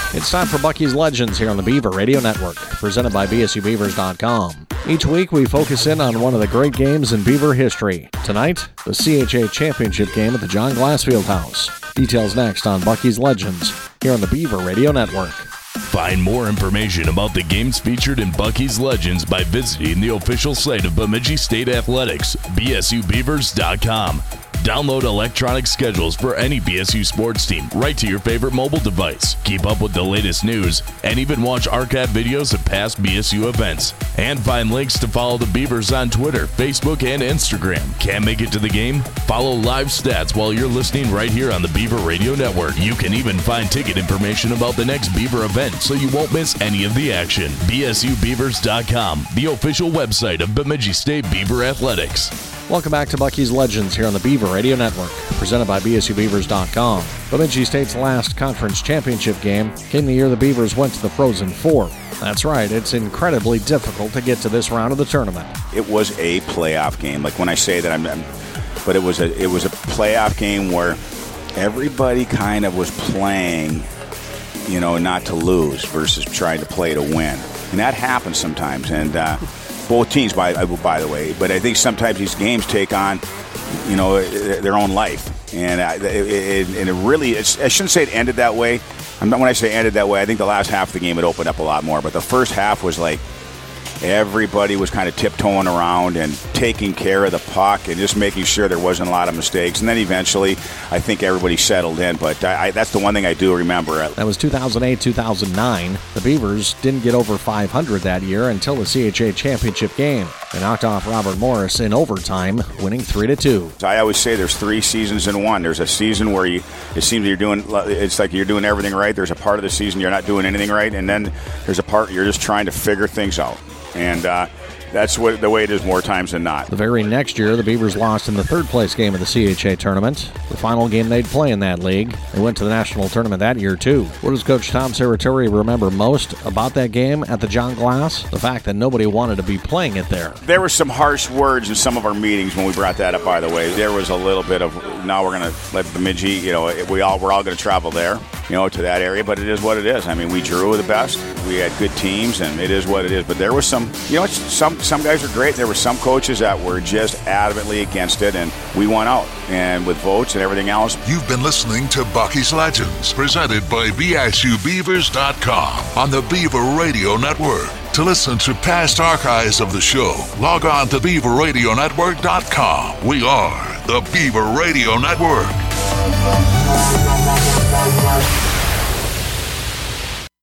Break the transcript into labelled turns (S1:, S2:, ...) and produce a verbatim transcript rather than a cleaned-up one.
S1: It's time for Bucky's Legends here on the Beaver Radio Network, presented by B S U Beavers dot com. Each week we focus in on one of the great games in Beaver history. Tonight, the C H A Championship game at the John Glassfield House. Details next on Bucky's Legends here on the Beaver Radio Network.
S2: Find more information about the games featured in Bucky's Legends by visiting the official site of Bemidji State Athletics, B S U Beavers dot com. Download electronic schedules for any B S U sports team right to your favorite mobile device. Keep up with the latest news and even watch archive videos of past B S U events. And find links to follow the Beavers on Twitter, Facebook, and Instagram. Can't make it to the game? Follow live stats while you're listening right here on the Beaver Radio Network. You can even find ticket information about the next Beaver event so you won't miss any of the action. B S U Beavers dot com, the official website of Bemidji State Beaver Athletics.
S1: Welcome back to Bucky's Legends here on the Beaver Radio Network, presented by B S U Beavers dot com. Bemidji State's last conference championship game came the year the Beavers went to the Frozen Four. That's right, it's incredibly difficult to get to this round of the tournament.
S3: It was a playoff game. Like when I say that, I'm, I'm but it was a it was a playoff game where everybody kind of was playing, you know, not to lose versus trying to play to win, and that happens sometimes. And uh, both teams, by by the way, but I think sometimes these games take on, you know, their own life. And it, it, and it really, it's, I shouldn't say it ended that way. I'm not, when I say ended that way, I think the last half of the game it opened up a lot more. But the first half was like everybody was kind of tiptoeing around and taking care of the puck and just making sure there wasn't a lot of mistakes. And then eventually, I think everybody settled in. But I, I, that's the one thing I do remember.
S1: That was two thousand eight, two thousand nine. The Beavers didn't get over five hundred that year until the C H A Championship game. They knocked off Robert Morris in overtime, winning three to two.
S3: I always say there's three seasons in one. There's a season where you, it seems you're doing, it's like you're doing everything right. There's a part of the season you're not doing anything right. And then there's a part you're just trying to figure things out. And uh, that's what the way it is more times than not.
S1: The very next year, the Beavers lost in the third-place game of the C H A tournament, the final game they'd play in that league. They went to the national tournament that year, too. What does Coach Tom Serratori remember most about that game at the John Glass? The fact that nobody wanted to be playing it there.
S3: There were some harsh words in some of our meetings when we brought that up, by the way. There was a little bit of, now we're going to let Bemidji, you know, we all, we're all going to travel there, you know, to that area, but it is what it is. I mean, we drew the best. We had good teams, and it is what it is. But there was some, you know, some some guys are great. There were some coaches that were just adamantly against it, and we won out. And with votes and everything else.
S4: You've been listening to Bucky's Legends, presented by B S U Beavers dot com on the Beaver Radio Network. To listen to past archives of the show, log on to Beaver Radio Network dot com. We are the Beaver Radio Network.